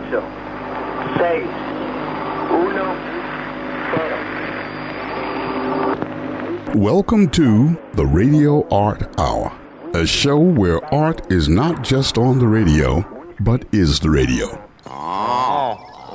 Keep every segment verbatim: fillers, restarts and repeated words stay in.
ocho, seis, uno, cero. Welcome to the Radio Art Hour, a show where art is not just on the radio, but is the radio. Oh,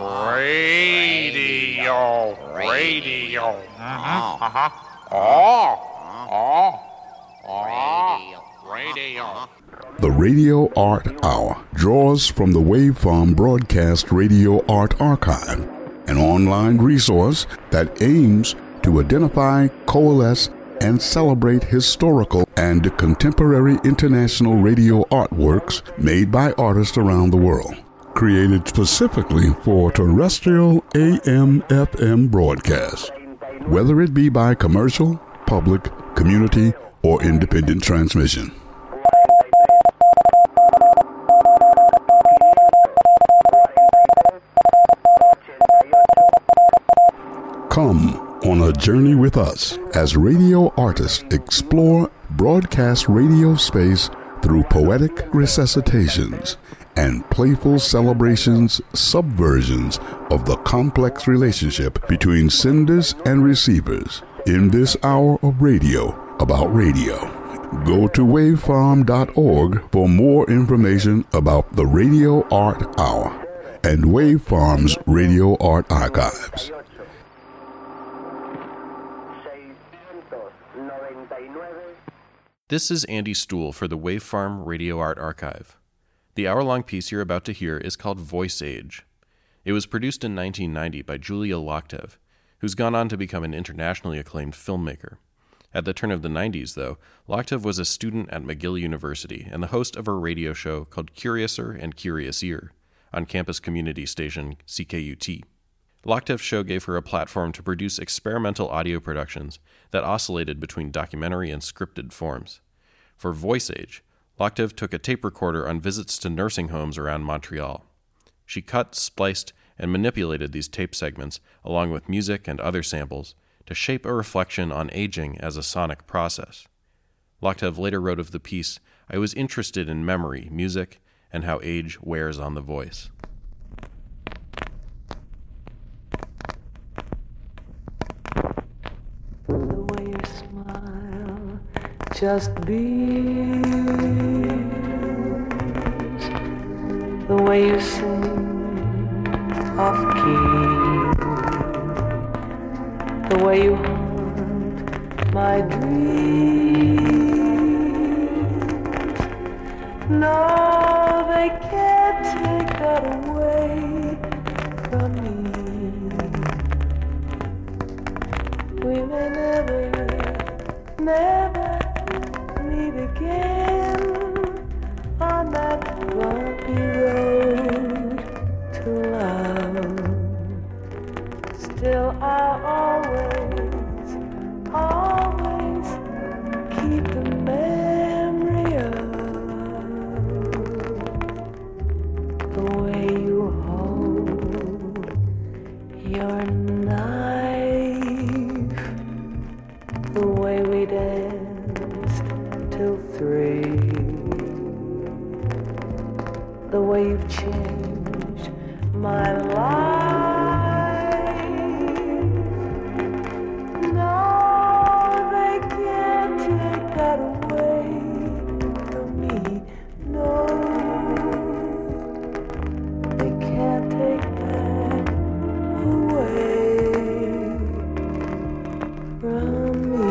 radio, radio. Uh-huh, uh-huh. Oh, oh, oh, radio. The Radio Art Hour draws from the Waveform Broadcast Radio Art Archive, an online resource that aims to identify, coalesce, and celebrate historical and contemporary international radio artworks made by artists around the world. Created specifically for terrestrial A M F M broadcasts, whether it be by commercial, public, community, or independent transmission. Come on a journey with us as radio artists explore broadcast radio space through poetic resuscitations and playful celebrations, subversions of the complex relationship between senders and receivers in this hour of radio about radio. Go to waveform dot org for more information about the Radio Art Hour and Waveform's Radio Art Archives. This is Andy Stuhl for the Waveform Radio Art Archive. The hour-long piece you're about to hear is called Voice Age. It was produced in nineteen ninety by Julia Loktev, who's gone on to become an internationally acclaimed filmmaker. At the turn of the nineties, though, Loktev was a student at McGill University and the host of a radio show called Curiouser and Curiousier on campus community station C K U T. Loktev's show gave her a platform to produce experimental audio productions that oscillated between documentary and scripted forms. For Voice Age, Loktev took a tape recorder on visits to nursing homes around Montreal. She cut, spliced, and manipulated these tape segments, along with music and other samples, to shape a reflection on aging as a sonic process. Loktev later wrote of the piece, "I was interested in memory, music, and how age wears on the voice." Just beams, the way you sing off key, the way you haunt my dreams. No, they can't take that away from me. We may never, never meet again on that bumpy road to love. Still I'll always, always keep the memory of the way you hold your knife, the way we dance till three, the way you've changed my life. No, they can't take that away from me. No, they can't take that away from me.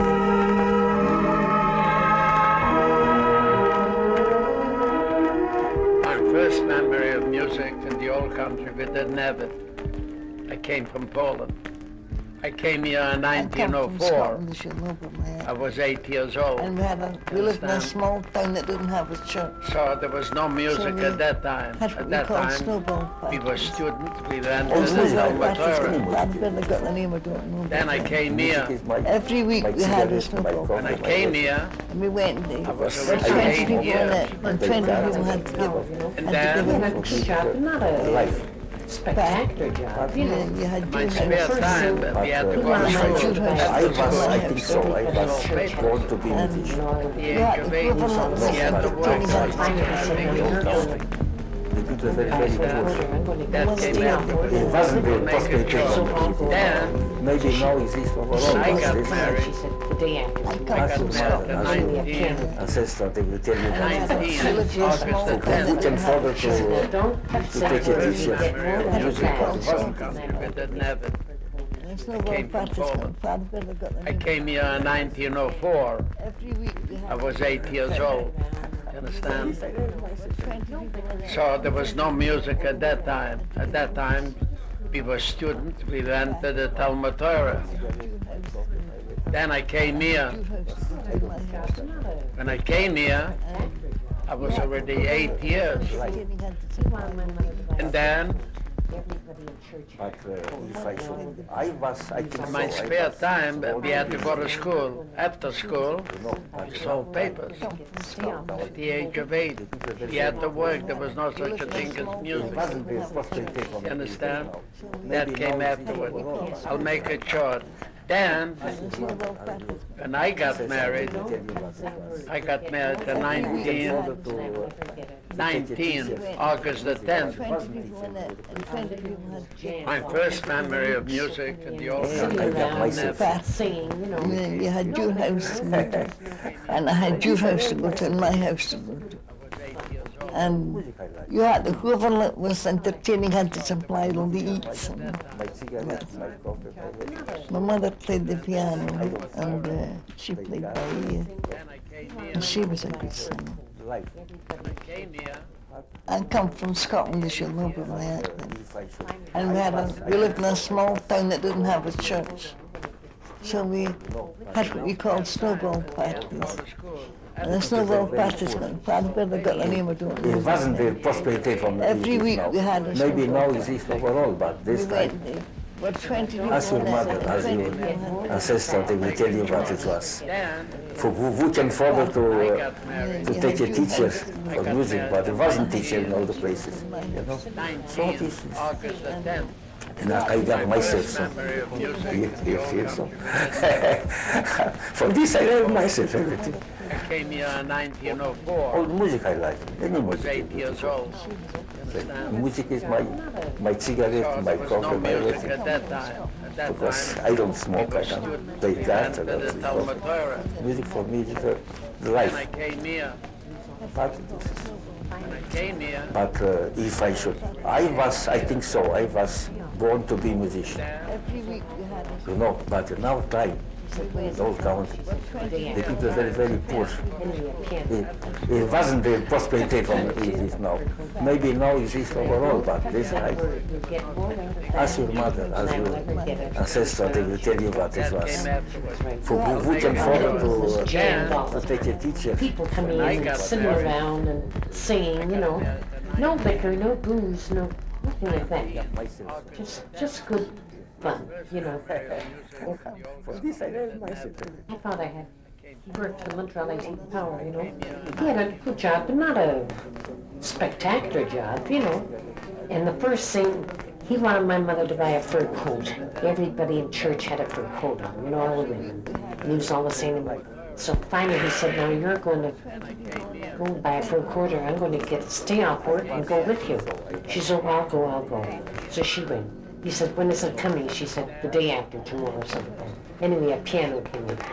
First memory of music in the old country we didn't have it. I came from Poland. I came here in nineteen oh four. I was eight years old. And we, had a, we lived in a small town that didn't have a church. So there was no music so at that time. Had at we that called time, snowball we were students. We went oh, to the conservatory. I've barely got the name, I don't know. Then I came here. Every week we had a snowball. When I came here, and we went and I was there were around twenty eight people in years. it, and twenty people had to give, And had then, to give a Not a spectacular job, you know. you had my to spare time, but we had to go I to school. think so. I was born to be The incubation, we had to work. The people are very, very poor. That came afterwards. It wasn't very Make a possible. choice. Then Maybe now it is overall. I got This married. She said the day after. I I come got from married Scotland. at Only a nineteen, piano. ancestor, they will tell you that. nineteen, August the Who can tenth. father She said, to, don't touch to that take a word, you teacher. get more out of Music that. class. Country with the Nevin. There's no I more came from practice. Poland. Father Bill got the I name. came here in nineteen oh four. Every week we I had was eight years old. You understand? twenty people in the So there was no music at that time. At that time, we were students. We went to the Talmud Torah. Then I came here. When I came here, I was already eight years. And then, But uh, if I should, I was, I think in my so, I spare was- time, we had to go to school. After school, we sold papers. At the age of eight, we had to work. There was no such a thing as It music. wasn't the possibility for me. You understand? Maybe That now came it is afterward. overall. I'll make it short. Then, when I got married, I got married in nineteen, nineteen, August the tenth. twenty people in it, and twenty people had My first memory of music in the old Sitting country. around, Never. singing, you know. And then you had your house to go to, and I had your house to go to, and my house to go to. And you had, whoever was entertaining had to supply all the eats. And My cigarettes, my coffee, my everything. my mother played the piano, and uh, she played by ear. And she was a good singer. Life. Came here. I come from Scotland, as you'll know by my accent. If I should, And we had a, we lived in a small town that didn't have a church. So we had what we called snowball parties. And the snowball parties, Father Bill got the name of it it. wasn't the possibility for me. Every week we had a Maybe snowball. now it is overall, but We this time, went there. But twenty people as your in it, mother, and as twenty your people had- ancestor, they will tell you what it was. Then, For who, who can father I to, uh, got married. to take a teacher for music, but there wasn't teacher in all the places, you know. So it nineteen, is, August the tenth. and I, I got myself First so. memory of music. You, you feel so? For this I learned myself everything. I came here in nineteen oh four. All music I like, any I was music. eight years old. You understand? Music is my, my So cigarette, my there was no coffee, my music everything. at that time. At that Because time, I don't smoke, I was don't student. play We that, I went to the don't Talmud Torah. Music for me is the, the When life. I came here, But, when I came here, but uh, if I should, I was, I think so, I was born to be a musician, Every week we had a you know, but now time, in all counties, the people are very, very poor. Only a piano. It, it wasn't the possibility for me it is now. Maybe now it is overall, but this time, You get more out of that. ask your mother, ask I will your never get it. ancestor, they will tell you what it that was. came afterwards. For who, who can afford It was to, jammed uh, all to the take a teacher? people coming in I and got sitting married. around and singing, you know. No liquor, no booze, no nothing like that. Myself. Just just good fun, you know. For this I learned myself. My father had he worked for Montreal I T Power, you know. He had a good job, but not a spectacular job, you know. And the first thing, he wanted my mother to buy a fur coat. Everybody in church had a fur coat on, you know, all the women. And he was always saying, so finally he said, now you're going to go and buy a fur coat or I'm going to get stay off work and go with you. She said, oh, I'll go, I'll go. So she went. He said, when is it coming? She said, the day after tomorrow or something. Anyway, a piano came in.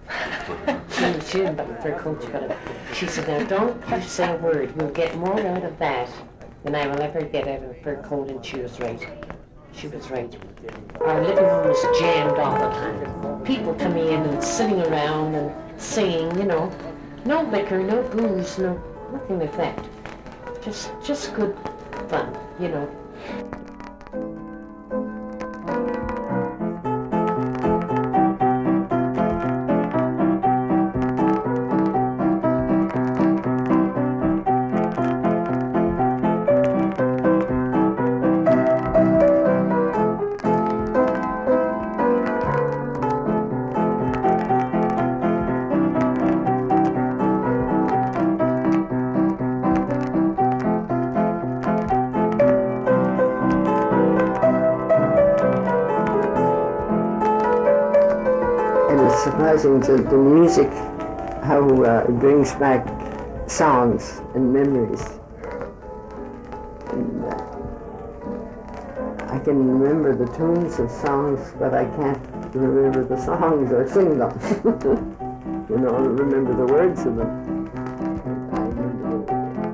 she, she didn't buy a fur coat, but she said, now don't you say a word. You'll get more out of that than I will ever get out of a fur coat. And she was right. She was right. Our living room was jammed all the time. People coming in and sitting around and singing, you know. No liquor, no booze, no nothing like that. Just just good fun, you know. Surprising to the music, how uh, it brings back sounds and memories. And uh, I can remember the tunes of songs, but I can't remember the songs or sing them. You know, remember the words of them. I remember the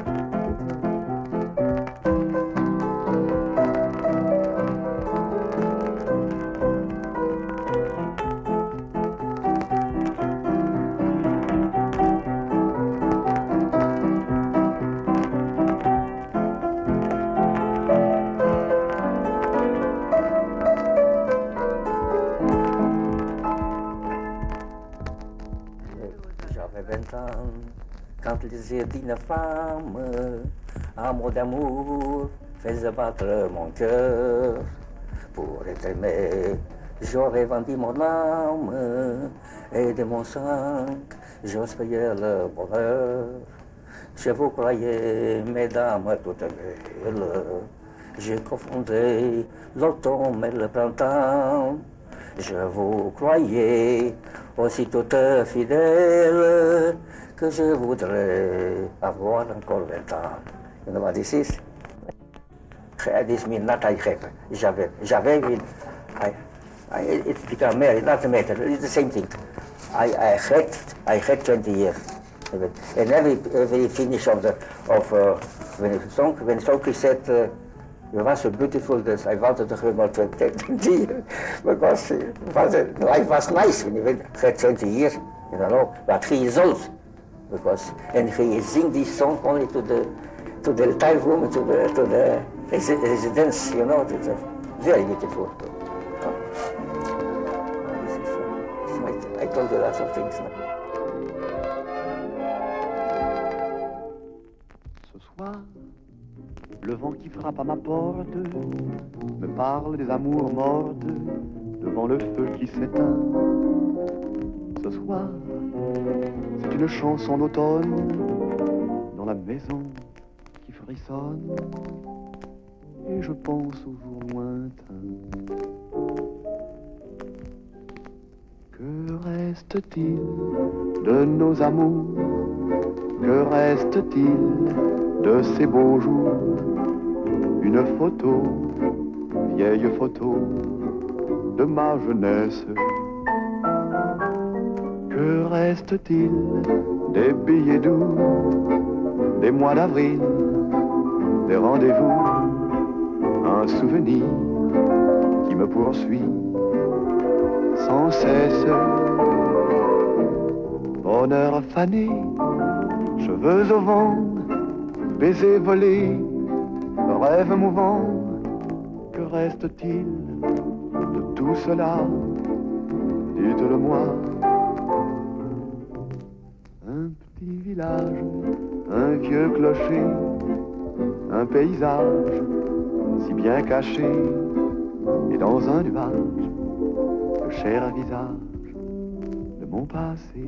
Quand les édines flammes, un mot d'amour faisait battre mon cœur. Pour être aimé, j'aurais vendu mon âme, et de mon sang, j'ose payer le bonheur. Je vous croyais, mesdames, toutes belles, j'ai confondu l'automne et le printemps. Je vous croyais aussi toute fidèle, que je voudrais avoir encore vingt ans. You know what this is? This means not I have. J'avais. J'avais. I, I, it's become married, not a matter. It's the same thing. I, I had, I had twenty years. And every, every finish of the, of, uh, when the song, when the song he said, uh, you were so beautiful that I wanted to have more twenty years. Because it was, uh, life was nice when he had twenty years, you know, but he is old. Because, and he sing this song only to the to the retired woman, to the to the resi residence, you know. It's a very beautiful. Uh, this is, uh, I, I told you lots of things. Ce soir, le vent qui frappe à ma porte me parle des amours mortes devant le feu qui s'éteint. Ce soir, c'est une chanson d'automne dans la maison qui frissonne, et je pense aux jours lointains. Que reste-t-il de nos amours? Que reste-t-il de ces beaux jours? Une photo, vieille photo de ma jeunesse. Que reste-t-il des billets doux, des mois d'avril, des rendez-vous, un souvenir qui me poursuit sans cesse. Bonheur fané, cheveux au vent, baisers volés, rêves mouvants. Que reste-t-il de tout cela? Dites-le-moi. Un petit village, un vieux clocher, un paysage si bien caché, et dans un nuage, le cher visage de mon passé.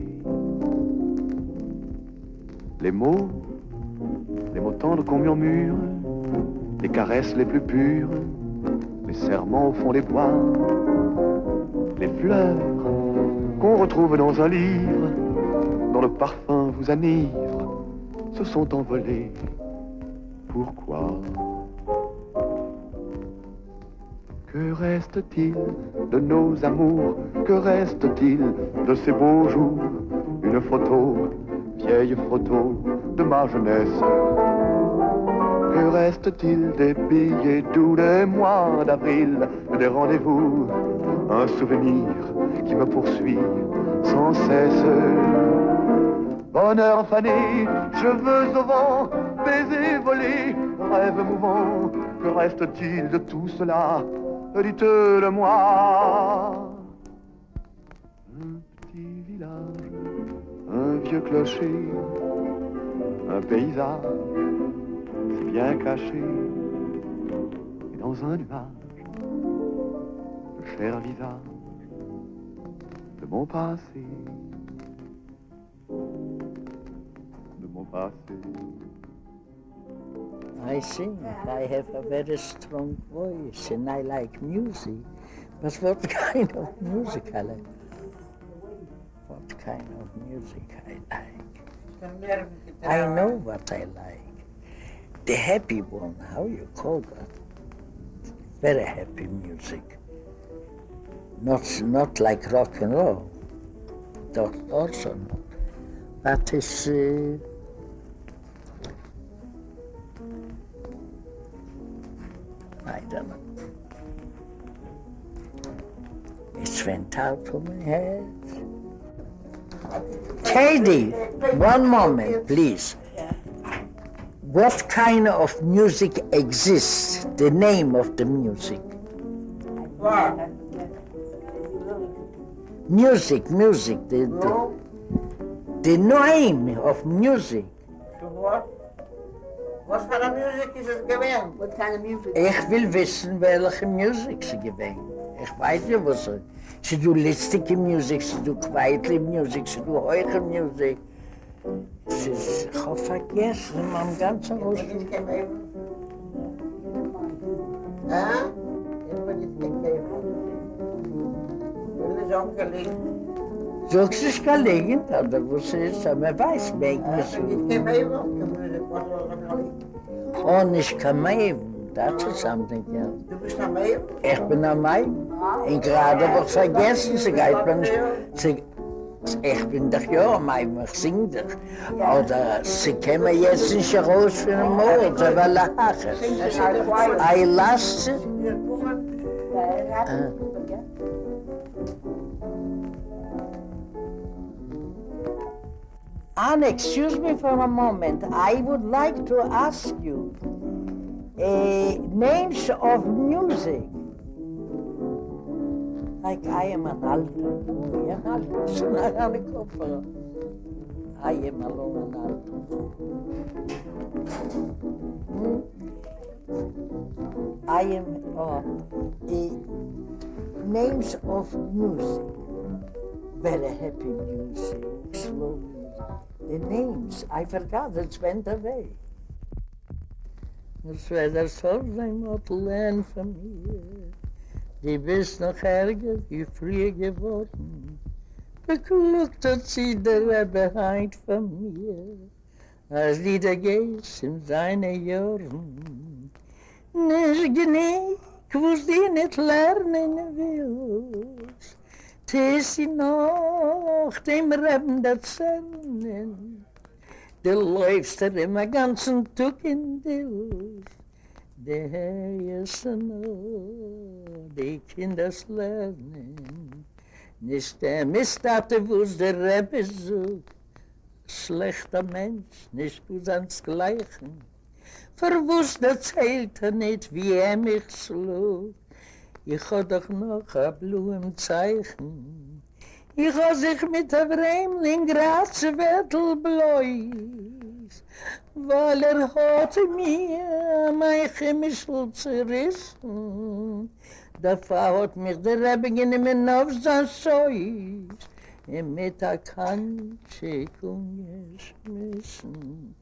Les mots, les mots tendres qu'on murmure, les caresses les plus pures, les serments au fond des bois, les fleurs qu'on retrouve dans un livre, dont le parfum vous enivre, se sont envolés. Pourquoi? Que reste-t-il de nos amours? Que reste-t-il de ces beaux jours? Une photo, vieille photo de ma jeunesse. Que reste-t-il des billets doux, des mois d'avril, des rendez-vous? Un souvenir qui me poursuit sans cesse. Bonheur fané, cheveux au vent, baisers volés, rêves mouvants. Que reste-t-il de tout cela? Dites-le-moi. Un petit village, un vieux clocher, un paysage si bien caché, et dans un nuage, le cher visage de mon passé. De mon passé. I sing. I have a very strong voice and I like music. But what kind of music I like? What kind of music I like? I know what I like. the happy one, how you call that? Very happy music. Not, not like rock and roll. That also not. That is, uh, I don't know. It went out of my head. Katie, one moment, please. What kind of music exists? The name of the music? What? Music, music. The, the, the name of music. What? What kind of music is it gewesen? What kind of music? Ich will wissen, welche Musik sie gewesen. Ich weiß ja, was sie. Sie do listige Musik, sie do quietly Musik, sie do heuche Musik. Es ist, ich habe vergessen, in meinem ganzen Haus. Hä? Ich will nicht gegeben. Ich will nicht gelegen. Sagst du, es ist gelegen, oder was ist, aber man weiß, wegen es. Ich will nicht gegeben, was soll ich Oh, nicht Kameiven, das ist something else. Du bist am Meer? Ich bin am Mai. Und gerade was vergessen, sie geht man, sie, ich bin doch ja am Mai, ich sing doch. Oder sie kommen jetzt nicht raus für den Mord, sie wollen lachen. I lost it. Uh. Anne, excuse me for a moment. I would like to ask you uh, names of music. Like I am an alto. I am alto. So not on the cover. I am alone an alto. Hmm? I am uh, uh, names of music. Very happy music, slow music. The names, I forgot, it went away. Das wäre das Hochheim-Hotel von mir. Die bist noch ärger wie früher geworden. Beklugt hat sie der Rebbe heint von mir. Als die da gehst in seine Jahren. Nicht genick, wo's die nicht lernen willst. Tis sie noch dem Reben erzählen. Du läufst er immer ganzen Tag in Dills. Der Herr ist noch, die Kinder lernen. Nicht der Mistate, wo's der Rebbe sucht. Schlechter Mensch, nicht wo's ans Gleichen. Verwusst erzählt er nicht, wie er mich schlug. Ich hab doch noch ein Blumenzeichen. Ich hab sich mit der Brämling Grazwettel bläus, weil er hat mir mein Chemischl zerrissen. Dafür hat mich der Rebbe genommen auf sein Scheuß und mit der Kantsche umgeschmissen.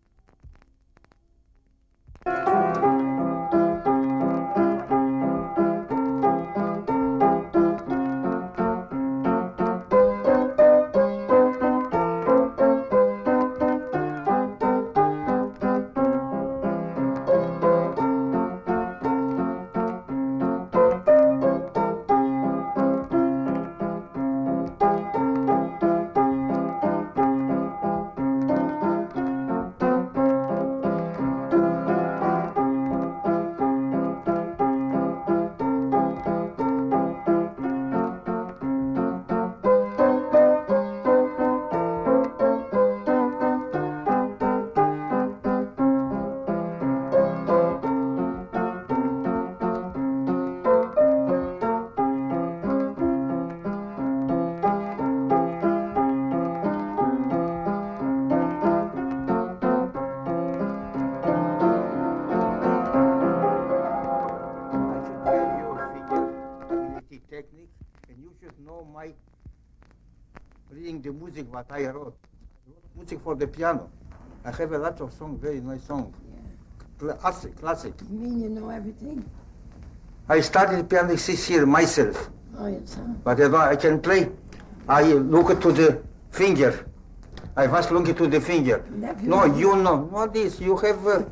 The music what I wrote. Music for the piano. I have a lot of songs, very nice songs. Yeah. Classic, classic. You mean you know everything? I studied piano six years myself. Oh, yes, huh? But I, don't, I can play. I look to the finger. I was looking to the finger. Never no, you know. Not this. You have uh,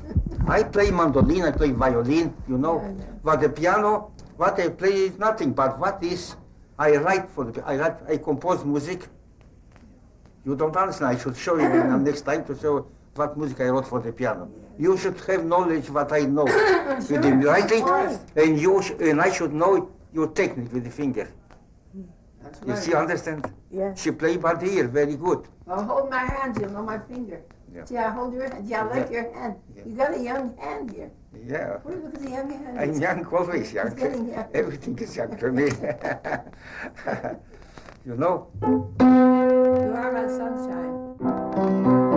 I play mandolin, I play violin, you know. But the piano, what I play is nothing, but what is, I write for the, I write, I compose music. You don't understand, I should show you next time to show what music I wrote for the piano. You should have knowledge what I know with the writing, and you sh- and I should know your technique with the finger. That's You right. see, understand? Yes. She play by the ear, very good. Well, hold my hand, you'll know my finger. Yeah. See, I hold your hand. Yeah, I like Yeah. your hand. Yeah. You got a young hand here. Yeah. What, look at the young hand. I'm young, always young. It's getting young. Everything is young to me. You know? You are my sunshine.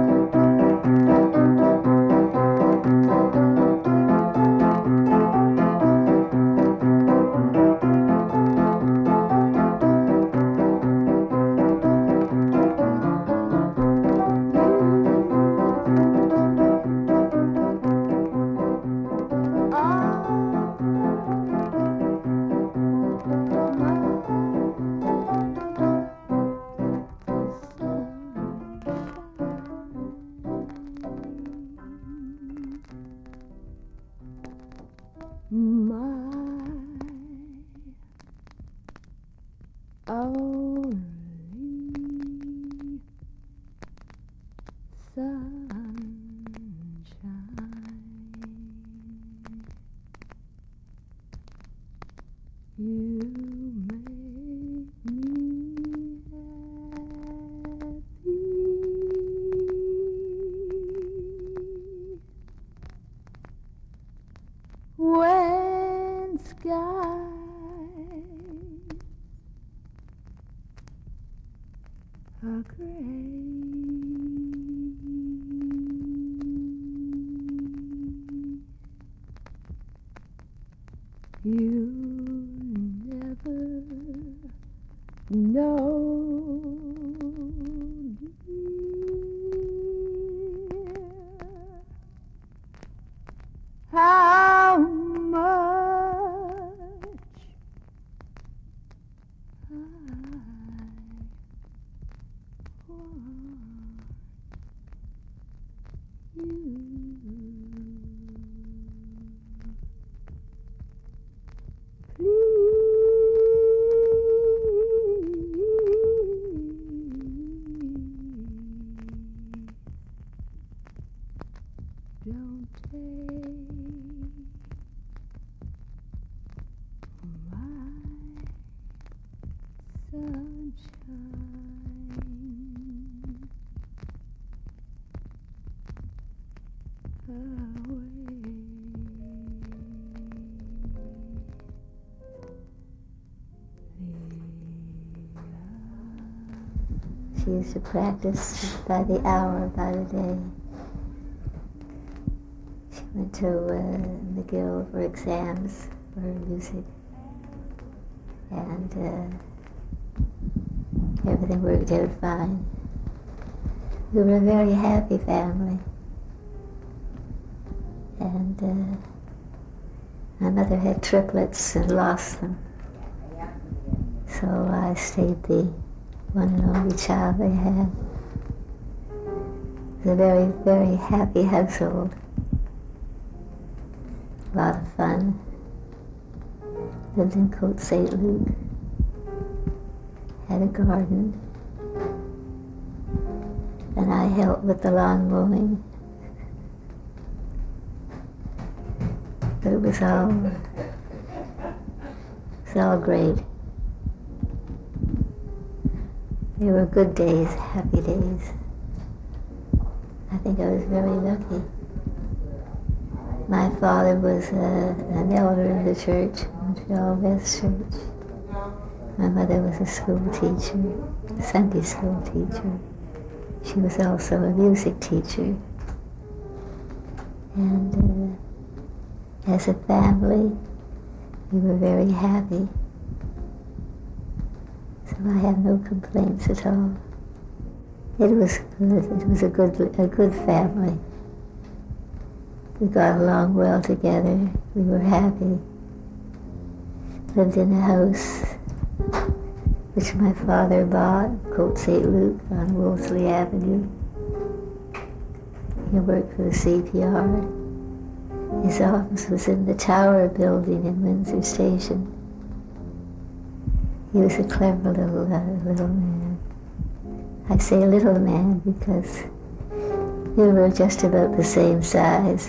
When skies are gray, you never know, dear, how much I want you. Don't take my sunshine She used to practice by the hour, by the day. She went to uh, McGill for exams for her music, and uh, everything worked out fine. We were a very happy family, and uh, my mother had triplets and lost them, so I stayed the one and only child they had. It was a very, very happy household. A lot of fun. Lived in Côte Saint Luc. Had a garden. And I helped with the lawn mowing. But it was all, it was all great. They were good days, happy days. I think I was very lucky. My father was uh, an elder in the church, Montreal West Church. My mother was a school teacher, a Sunday school teacher. She was also a music teacher. And uh, as a family, we were very happy. So I have no complaints at all. It was good. It was a good, a good family. We got along well together. We were happy. Lived in a house which my father bought, Côte Saint Luc on Wolseley Avenue. He worked for the C P R. His office was in the Tower building in Windsor Station. He was a clever little, uh, little man. I say little man because we were just about the same size.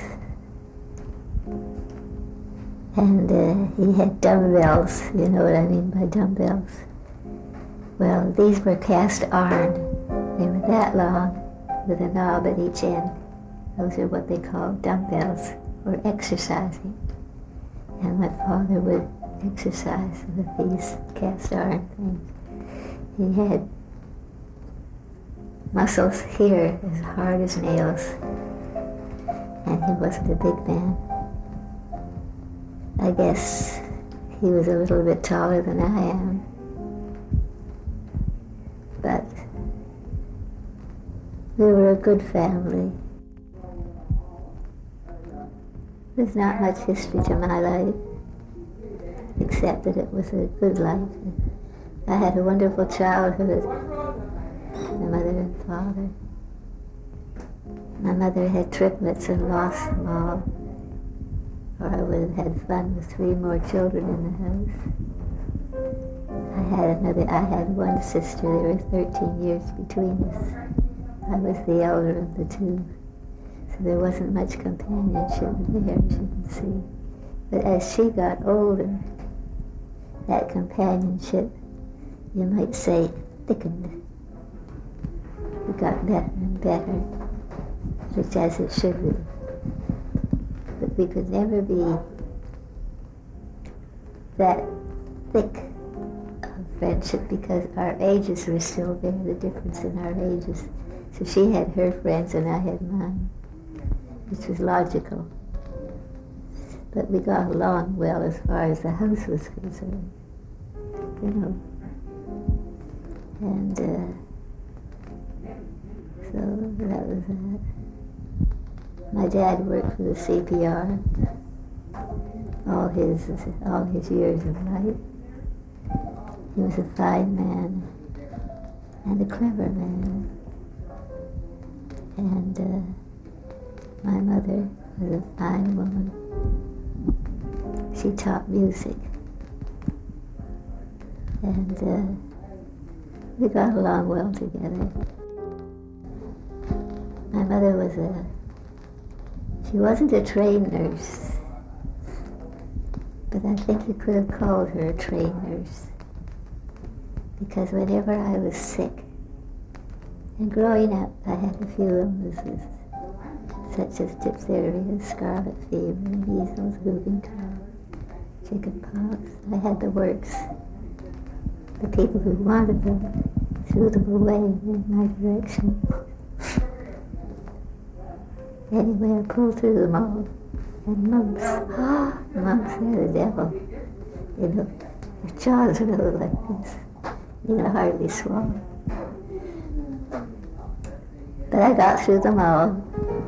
And uh, he had dumbbells, you know what I mean by dumbbells. Well, these were cast iron. They were that long with a knob at each end. Those are what they call dumbbells, or exercising. And my father would exercise with these cast iron things. He had muscles here as hard as nails, and he wasn't a big man. I guess he was a little bit taller than I am, but we were a good family. There's not much history to my life, except that it was a good life. I had a wonderful childhood, my mother and father. My mother had triplets and lost them all, or I would have had fun with three more children in the house. I had another, I had one sister, there were thirteen years between us. I was the elder of the two, so there wasn't much companionship there, as you can see. But as she got older, that companionship, you might say, thickened. It got better and better, which as it should be. But we could never be that thick of friendship because our ages were still there, the difference in our ages. So she had her friends and I had mine, which was logical. But we got along well as far as the house was concerned, you know. And uh, so that was that. My dad worked for the C P R all his all his years of life. He was a fine man and a clever man. And uh, my mother was a fine woman. She taught music. And uh, we got along well together. My mother was a, she wasn't a trained nurse, but I think you could have called her a trained nurse. Because whenever I was sick, and growing up, I had a few illnesses, such as diphtheria, scarlet fever, measles, whooping cough, chicken pox. I had the works. The people who wanted them threw them away in my direction. Anyway, I pulled through them all. And mumps, ah, mumps, they're the devil. You know, your jaws are little like this. You can hardly swallow. But I got through them all.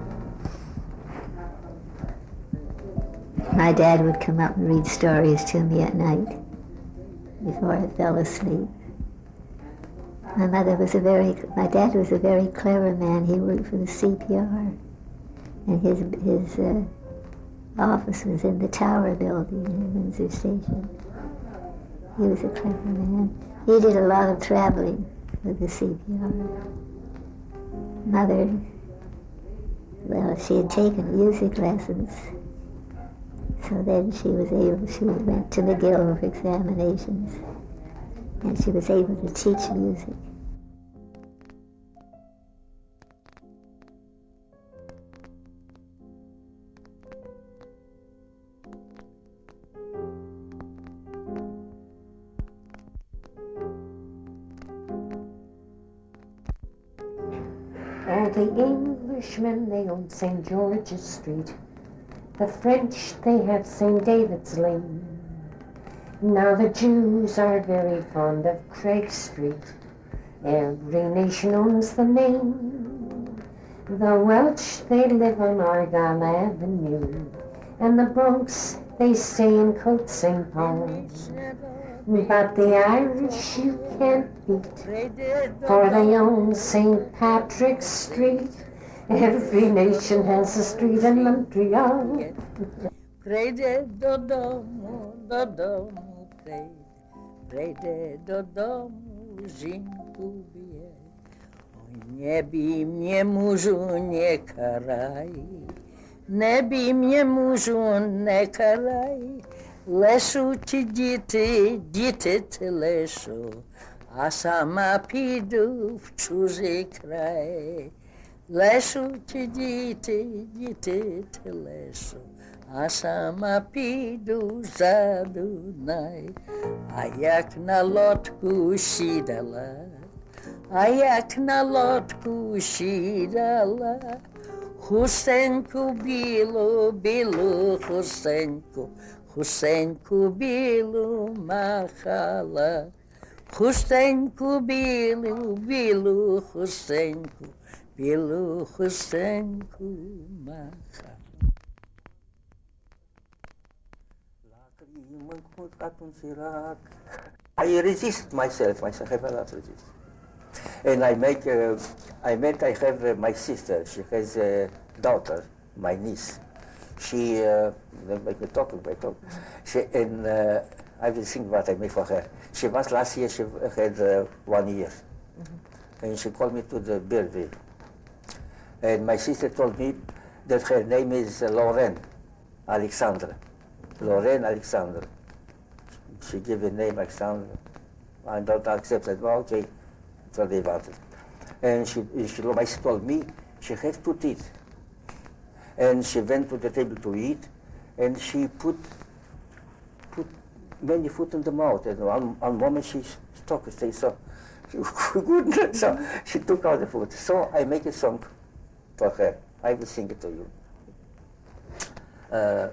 My dad would come up and read stories to me at night before I fell asleep. My mother was a very, my dad was a very clever man. He worked for the C P R, and his his uh, office was in the Tower building in Windsor Station. He was a clever man. He did a lot of traveling with the C P R. Mother, well, she had taken music lessons, so then she was able, she went to McGill for examinations, and she was able to teach music. Oh, the Englishmen, they own Saint George's Street. The French, they have Saint David's Lane. Now the Jews are very fond of Craig Street. Every nation owns the name. The Welsh, they live on Argyle Avenue. And the Bronx, they stay in Côte Saint Paul's. But the Irish you can't beat, for they own Saint Patrick's Street. Every nation has a street in Montreal. Prejde do domu, do domu prejde, prejde do domu, žinku bije. Oj, nie bij mnie murzu, nie karaj, не бій mnie мужу, не карай, лешу ті діти, діти ти лешу, а сама піду в чужий край. Лешу ті діти, діти ти лешу, а сама піду за Дунай. А як на лодку сідала, а як на лодку сідала, хустеньку білу, білу хустеньку, хустеньку білу махала, хустеньку білу, білу хустеньку, білу хустеньку махала. I resist myself, myself, I cannot resist. And I make, uh, I met, I have uh, my sister, she has a daughter, my niece. She, uh, make me talk, I talk. She, and uh, I will think what I make for her. She was last year, she had uh, one year. Mm-hmm. And she called me to the birthday. And my sister told me that her name is uh, Lorraine Alexandra. Lorraine Alexandra. She gave a name Alexandra. I don't accept it. Well, okay. So they wanted. And she, she, my sister told me she has two teeth. And she went to the table to eat, and she put put many food in the mouth. And one, one moment she stopped and said, so, good. So she took out the food. So I make a song for her. I will sing it to you. Uh,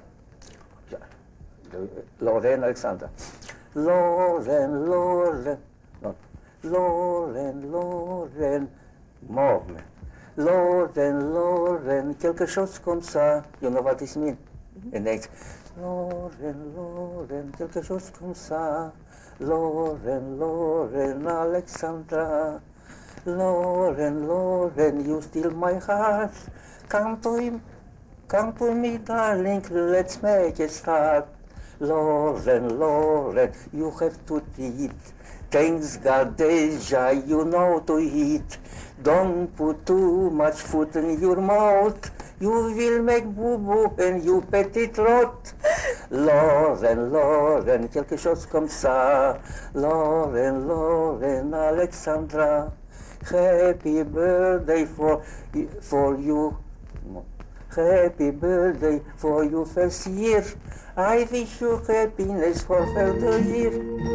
Lorraine Alexandra. Lorraine, Lorraine. No. Lorraine, Lorraine, morne. Lorraine, Lorraine, quelque chose comme ça. You know what this means? Mm-hmm. And next, Lorraine, Lorraine, quelque chose comme ça. Lorraine, Lorraine, Alexandra. Lorraine, Lorraine, you steal my heart. Come to him, come to me, darling, let's make a start. Lorraine, Lorraine, you have to eat. Thanks God, Deja, you know to eat. Don't put too much food in your mouth. You will make boo-boo and you petit rot. Lorraine, Lorraine, quelque chose comme ça. Lorraine, Lorraine, Alexandra. Happy birthday for, for you. Happy birthday for your first year. I wish you happiness for further year.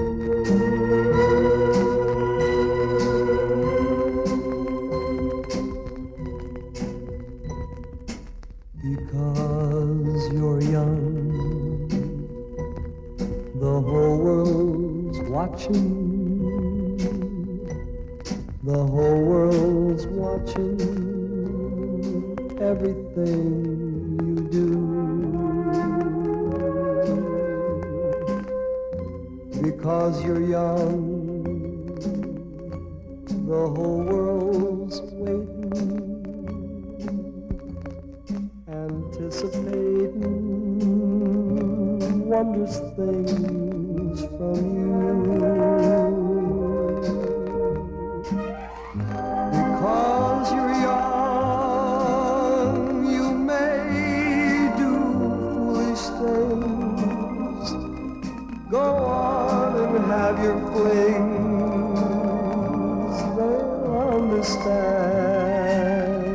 Because you're young, the whole world's watching. The whole world's watching everything you do. Because you're young, the whole world's waiting, anticipating wondrous things from you. Because you're young, you may do foolish things. Go on and have your flings, they'll understand.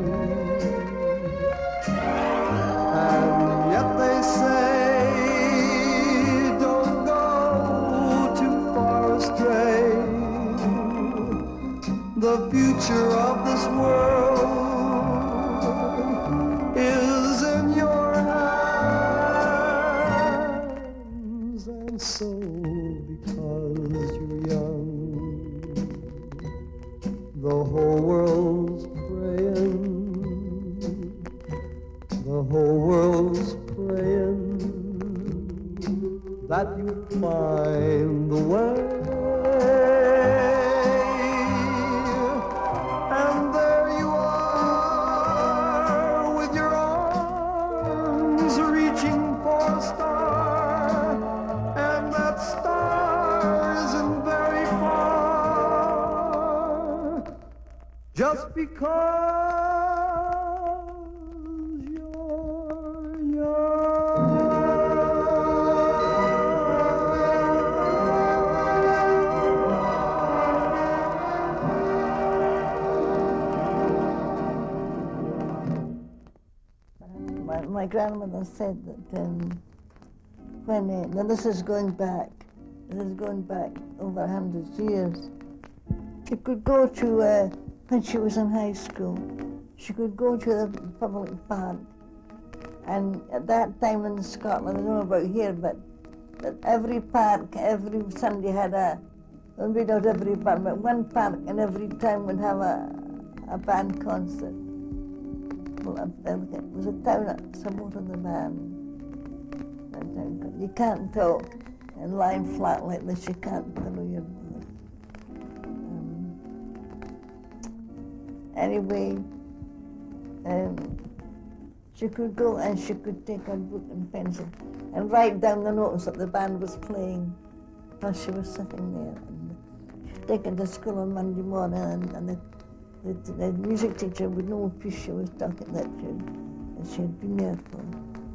And yet they say, don't go too far astray. The future of this world is in your hands. And so, because you're young, the whole world's praying, the whole world's praying that you find the way. And there you are, because you're young. My, my grandmother said that um, when, uh, now this is going back, this is going back over a hundred years. She could go to, uh, when she was in high school, she could go to the public park. And at that time in Scotland, I don't know about here, but, but every park, every Sunday had a, well, maybe not every park, but one park in every town would have a, a band concert. Well, there was a town that supported the band. You can't talk and lying flat like this, you can't follow your breath. Um, anyway, um, she could go and she could take a book and pencil and write down the notes that the band was playing while she was sitting there. And she'd take it to school on Monday morning, and, and the, the, the music teacher would know what piece she was talking that she that she had been there for.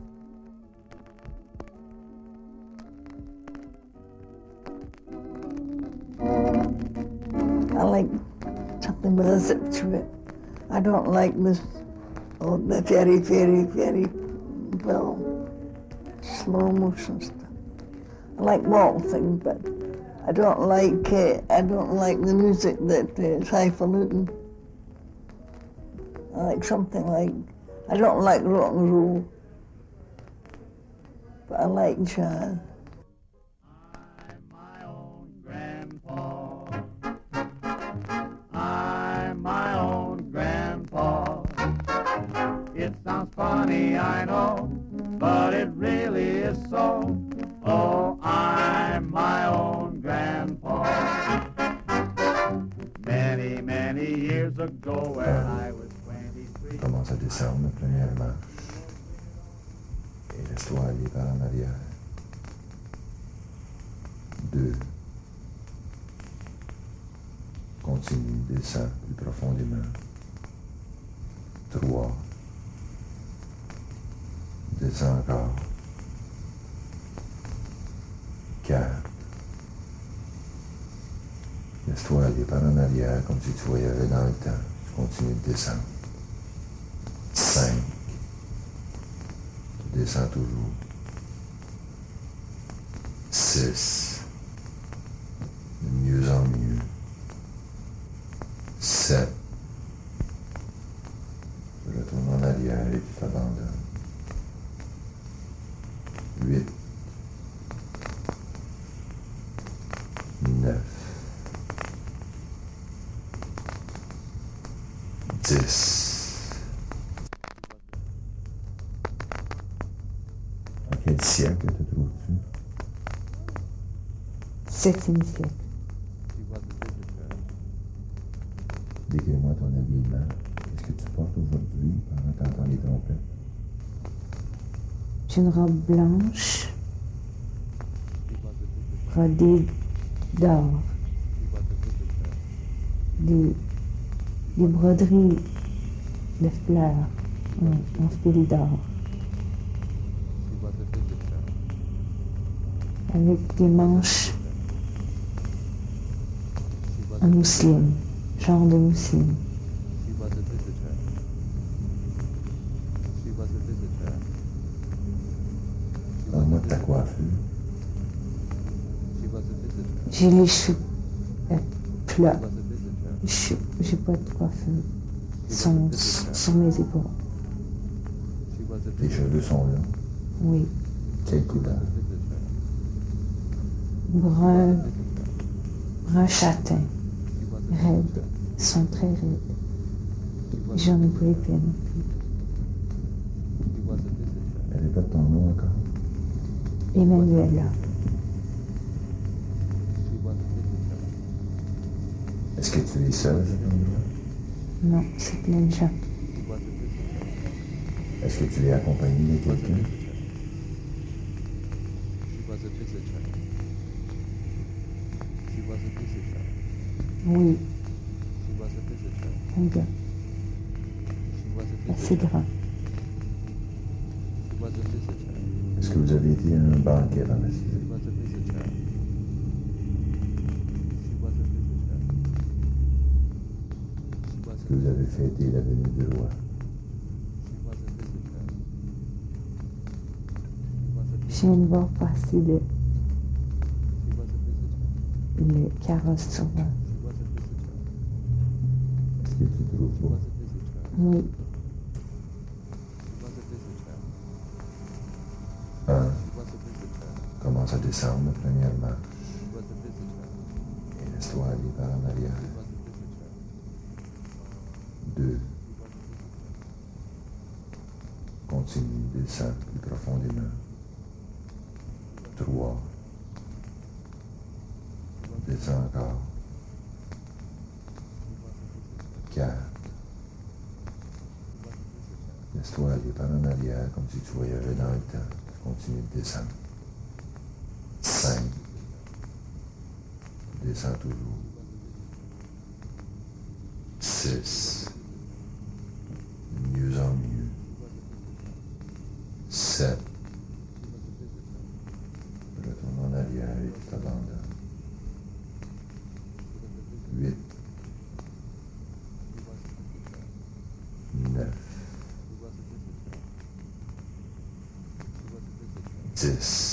I like something with a zip to it. I don't like this, oh, the very, very, very, well, slow motion stuff. I like waltzing, but I don't like, uh, I don't like the music that uh, is highfalutin. I like something like, I don't like rock and roll, but I like jazz. I'm my own grandpa. It sounds funny, I know, but it really is so. Oh, I'm my own grandpa. Many, many years ago when I was twenty-three. Commence à descendre la première marche et laisse-toi aller par en arrière. Deux. Continue, descends plus profondément. Trois. Descends encore. Quatre. Laisse-toi aller par en arrière comme si tu voyageais dans le temps. Tu continues de descendre. Cinq. Tu descends toujours. Six. De mieux en mieux. Sept. Tu retournes en arrière et tu t'abandonnes. Huit. Neuf. Dix. À quel siècle te trouves-tu? Septième siècle. Décris-moi ton habillement. Qu'est-ce que tu portes aujourd'hui pendant que tu entends les trompettes? J'ai une robe blanche, brodée d'or. Des, des broderies de fleurs en, en fil d'or. Avec des manches en mousseline. Genre de mousseline. Parle-moi de ta coiffure. J'ai les cheveux euh, plats. Je j'ai pas de coiffure. Ils sont sur mes épaules. Les cheveux sont là. Oui. Quelle couleur? Brun, brun châtain. Raides. Ils sont très raides. J'en ai pas épais non plus. Répète ton nom encore. Emmanuela. Est-ce que tu es seule à cet endroit? Non, c'est plein de gens. Est-ce que tu es accompagné de quelqu'un? Oui. Un gars. assez grand. Est-ce que vous avez été à un banquet dans la cité? Est-ce que vous avez fêté la venue du roi? Je viens de voir passer le, le carrosse sur moi. Est-ce que tu trouves beau? Oui. Un, commence à descendre la première marche et laisse-toi aller par en arrière. Deux, continue, descends plus profondément. Trois, descends encore. Quatre, laisse-toi aller par en arrière comme si tu voyageais dans le temps. Continue de descendre. Cinq, descends toujours. Six, de mieux en mieux. Sept, retourne en arrière et tu t'abandonnes. Huit, neuf, dix.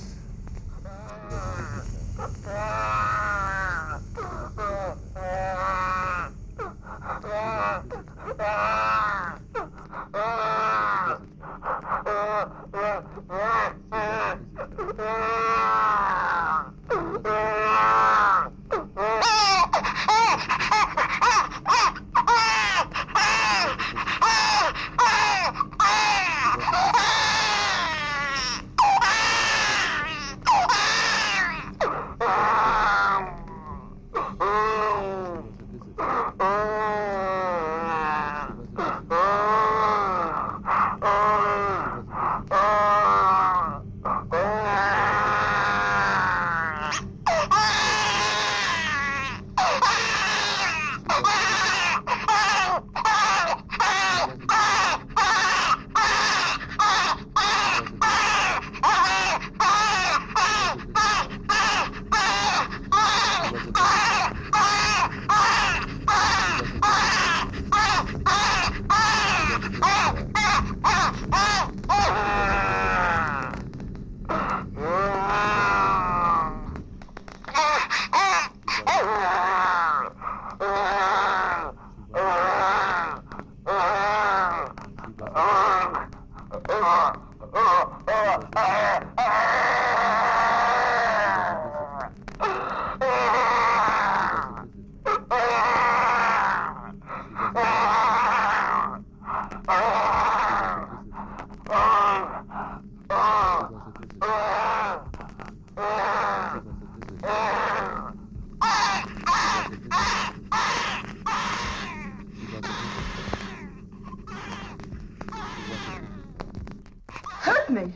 Hurt me?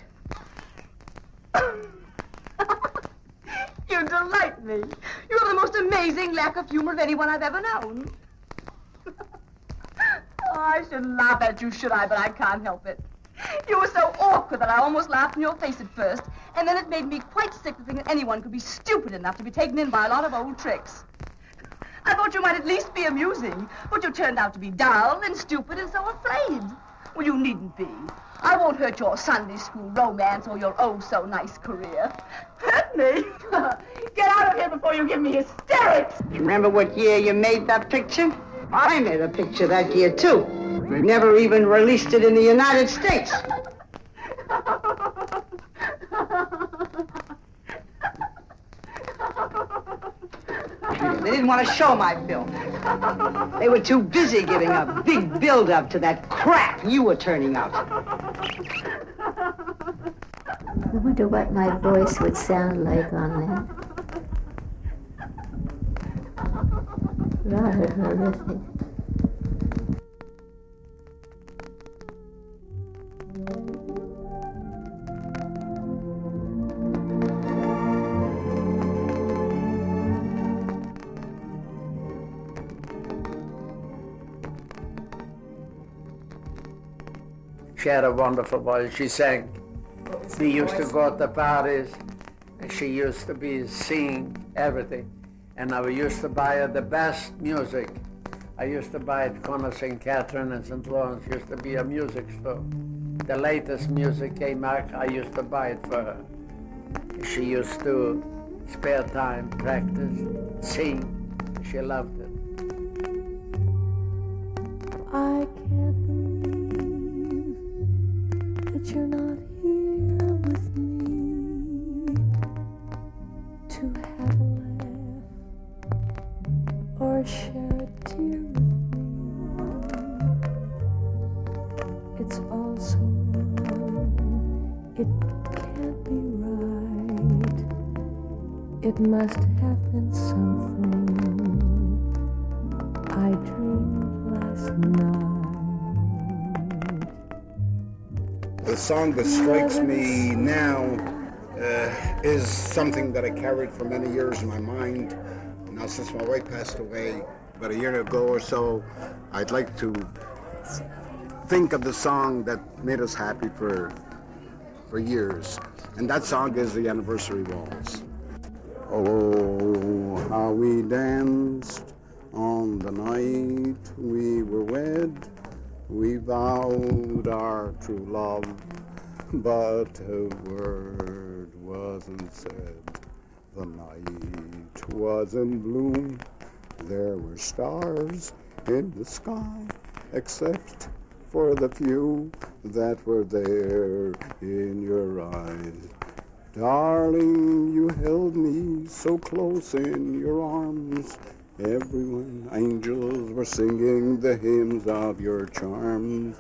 You delight me. You have the most amazing lack of humor of anyone I've ever known. Oh, I should laugh at you, should I? But I can't help it. You were so awkward that I almost laughed in your face at first, and then it made me quite sick to think that anyone could be stupid enough to be taken in by a lot of old tricks. I thought you might at least be amusing, but you turned out to be dull and stupid and so afraid. Well, you needn't be. I won't hurt your Sunday school romance or your oh-so-nice career. Hurt me? Get out of here before you give me hysterics! Remember what year you made that picture? I made a picture that year, too. We never even released it in the United States. They didn't want to show my film. They were too busy giving a big build-up to that crap you were turning out. I wonder what my voice would sound like on that. Rather horrific. she had a wonderful voice. She sang. We used to go to Paris, and she used to be singing everything. And I used to buy her the best music. I used to buy at corner Saint Catherine and Saint Lawrence. Used to be a music store. The latest music came out, I used to buy it for her. She used to spare time, practice, sing. She loved it. I can't believe that you're not here with me to have a laugh or share a tear with me. It's all so wrong, it can't be right. It must have been something I dreamed last night. The song that strikes me now uh, is something that I carried for many years in my mind. Now, since my wife passed away about a year ago or so, I'd like to think of the song that made us happy for for years. And that song is the Anniversary Waltz. Oh, how we danced on the night we were wed. We vowed our true love, but a word wasn't said. The night was in bloom. There were stars in the sky, except for the few that were there in your eyes. Darling, you held me so close in your arms. Everyone, angels were singing the hymns of your charms.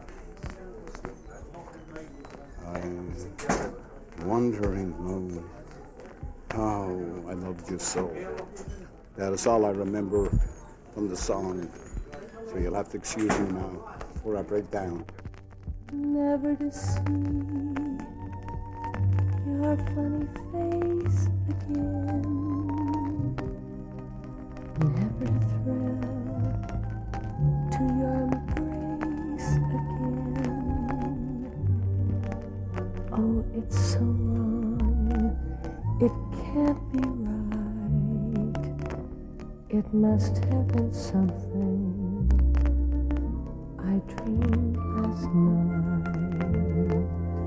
I'm wondering, Mo, how I loved you so. That is all I remember from the song. So you'll have to excuse me now before I break down. Never to see your funny face again. Never to thrill to your embrace again. Oh, it's so wrong, it can't be right. It must have been something I dreamed last night.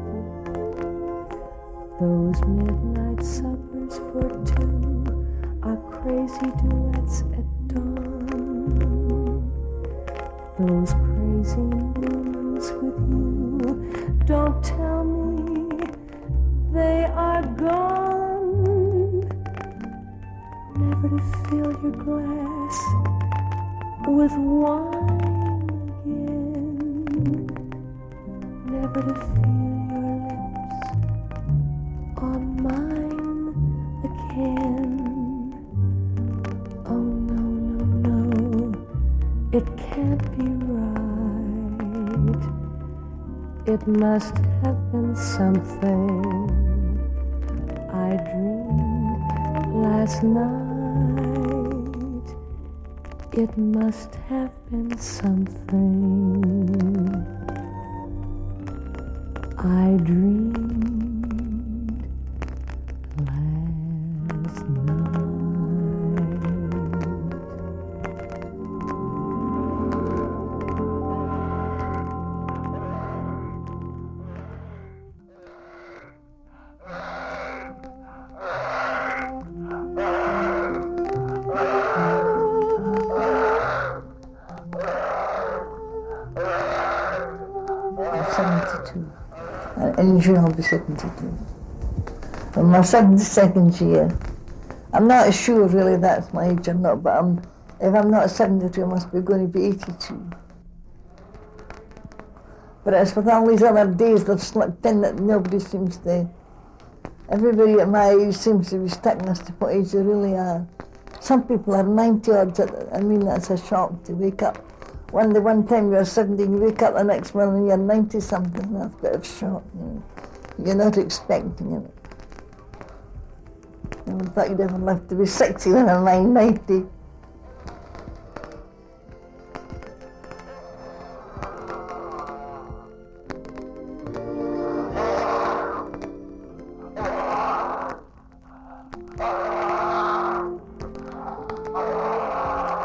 Those midnight suppers for two are crazy duets at dawn. Those crazy moments with you, don't tell me they are gone. Never to fill your glass with wine again. Never to feel your lips on mine again. Oh no, no, no, it can't be right. It must have been something I dreamed last night. It must have been something I dreamed last night. In June I'll be seventy-two. In my seventy-second year, I'm not sure really that's my age or not, but I'm, if I'm not seventy-two, I must be going to be eighty-two. But it's with all these other days that have slipped in that nobody seems to, everybody at my age seems to be sticking us to what age they really are. Some people are ninety odds, I mean that's a shock to wake up. One the one time you're seventeen, you wake up the next morning you're ninety something, that's a bit of shock, you know. You're not expecting it. I never thought you'd ever live to be sixty when I'm ninety.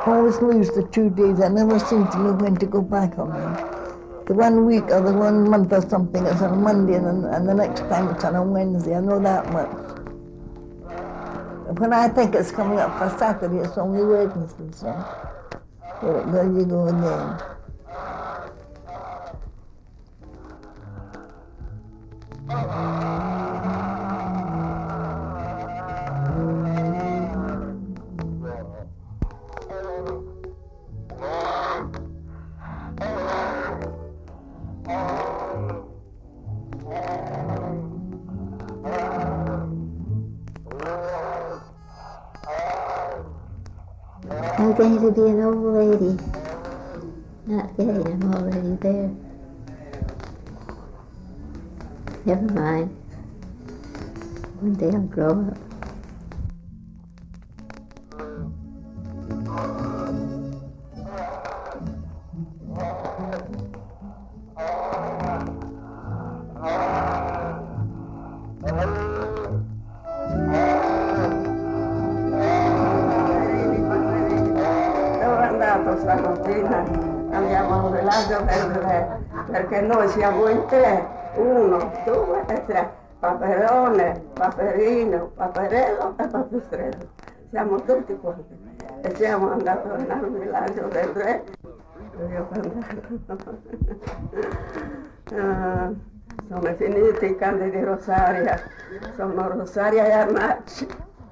always lose the two days. I never seem to know when to go back on them. The one week or the one month or something is on a Monday, and, and the next time it's on a Wednesday. I know that much. When I think it's coming up for Saturday, it's only Wednesday, so there, there you go again. I'm going to be an old lady. Not getting, I'm already there. Never mind. One day I'll grow up. Stamattina andiamo a un villaggio per tre, perché noi siamo in tre, uno, due e tre, Paperone, Paperino, Paperello e Papistrello. Siamo tutti quanti e siamo andati al villaggio del re. Io uh, sono finiti i canti di Rosaria, sono Rosaria e Arnacci.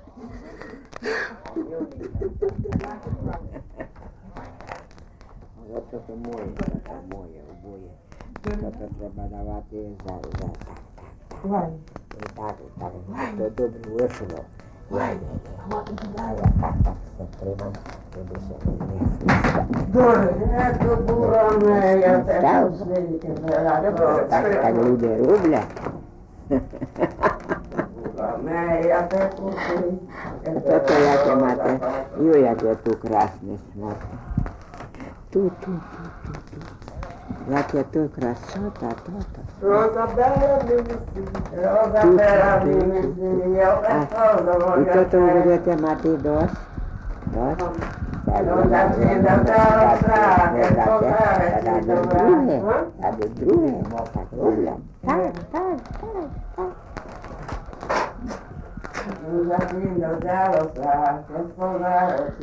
To to moje, to moje, oboje. To to treba dávať za, za, tak, tak, tak, to dobrý ušlo. Ja, ja, ja, tak, tak, to treba, żeby się nie to buramy, ja też tak, tak ludzie robią. Buramy, ja też To to jakie máte, jo, jakie tu krásne máte. Tu, tu, tu, tu, tu. Jakie tu krasota, to, to. Rosa bella bimisi, rosa bella bimisi, io A, i toto budete mať i dosť? Dosť? Rosa cinda rosa, che cos'è? Teda do druhé, a do druhé, tak robia. Tak, tak, tak, tak. Rosa cinda rosa, che cos'è?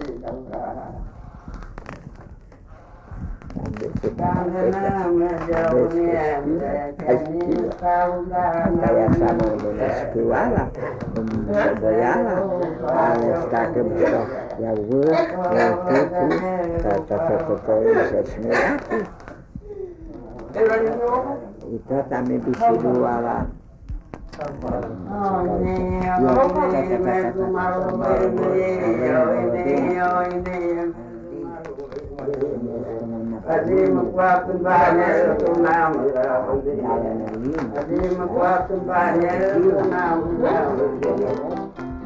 Ja sama spievala, bojala, ale v takém, čo ja vôbec, ja tu, tu, to, to, to, to, to, že smieraky. I to tam mi vysidovala. Oh mio, mezzo malo mio, mio, Fazimo quattro bandiere, torniamo, fazimo quattro bandiere, torniamo.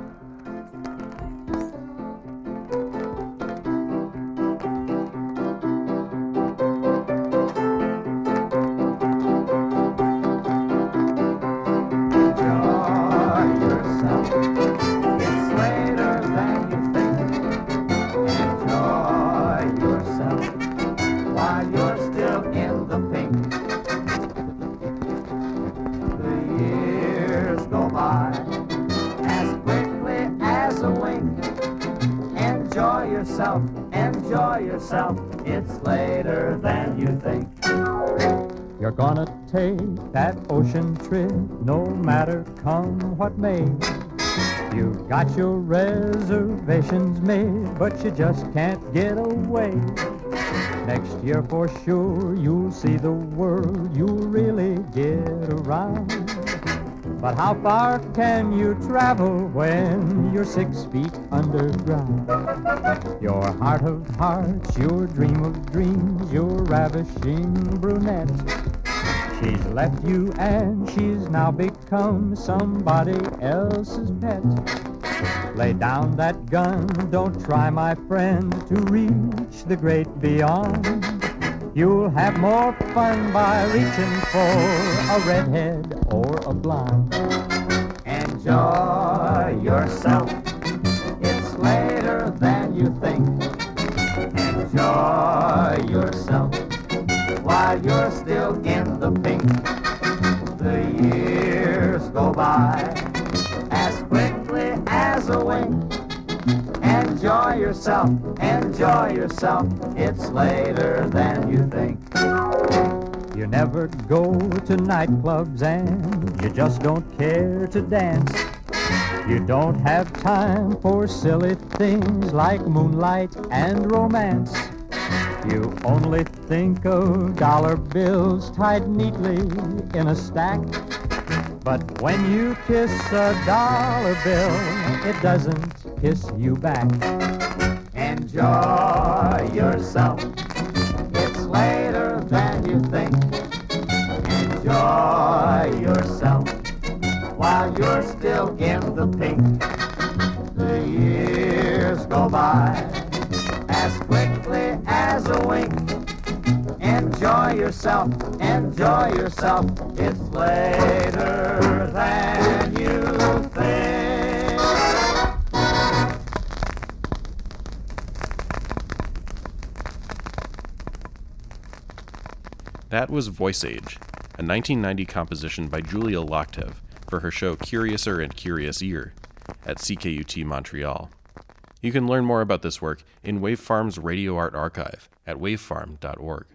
Enjoy yourself, it's later than you think. You're gonna take that ocean trip, no matter come what may. You've got your reservations made, but you just can't get away. Next year for sure, you'll see the world, you'll really get around. But how far can you travel when you're six feet underground? Your heart of hearts, your dream of dreams, your ravishing brunette. She's left you and she's now become somebody else's pet. Lay down that gun, don't try, my friend, to reach the great beyond. You'll have more fun by reaching for a redhead or a blonde. Enjoy yourself, it's later than you think. go by as quickly as a wink. Enjoy yourself, enjoy yourself, it's later than you think. You never go to nightclubs and you just don't care to dance. You don't have time for silly things like moonlight and romance. You only think of dollar bills tied neatly in a stack. But when you kiss a dollar bill, it doesn't kiss you back. Enjoy yourself, it's later than you think. Enjoy yourself while you're still in the pink. The years go by as quickly as a wink. Enjoy yourself, enjoy yourself, it's later than you think. That was Voice Age, a nineteen ninety composition by Julia Loktev for her show Curiouser and Curiousier at C K U T Montreal. You can learn more about this work in Wavefarm's Radio Art Archive at wavefarm dot org.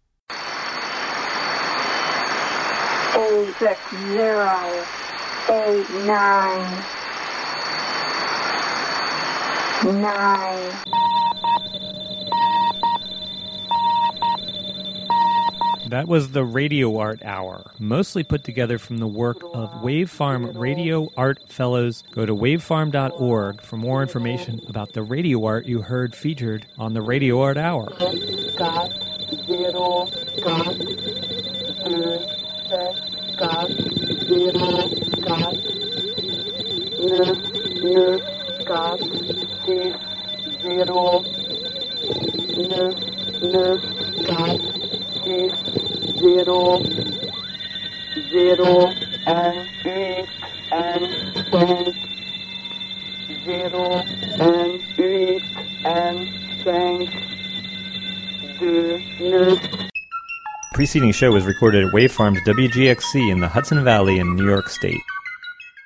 Eight six zero eight nine nine. That was the Radio Art Hour, mostly put together from the work of Wavefarm Radio Art Fellows. Go to wavefarm dot org for more information about the radio art you heard featured on the Radio Art Hour. Got zero got two got zero got nine nine got six zero nine nine got six zero zero and eight and cinq zero and eight and cinq deux neuf. Preceding show was recorded at Wavefarm's W G X C in the Hudson Valley in New York State.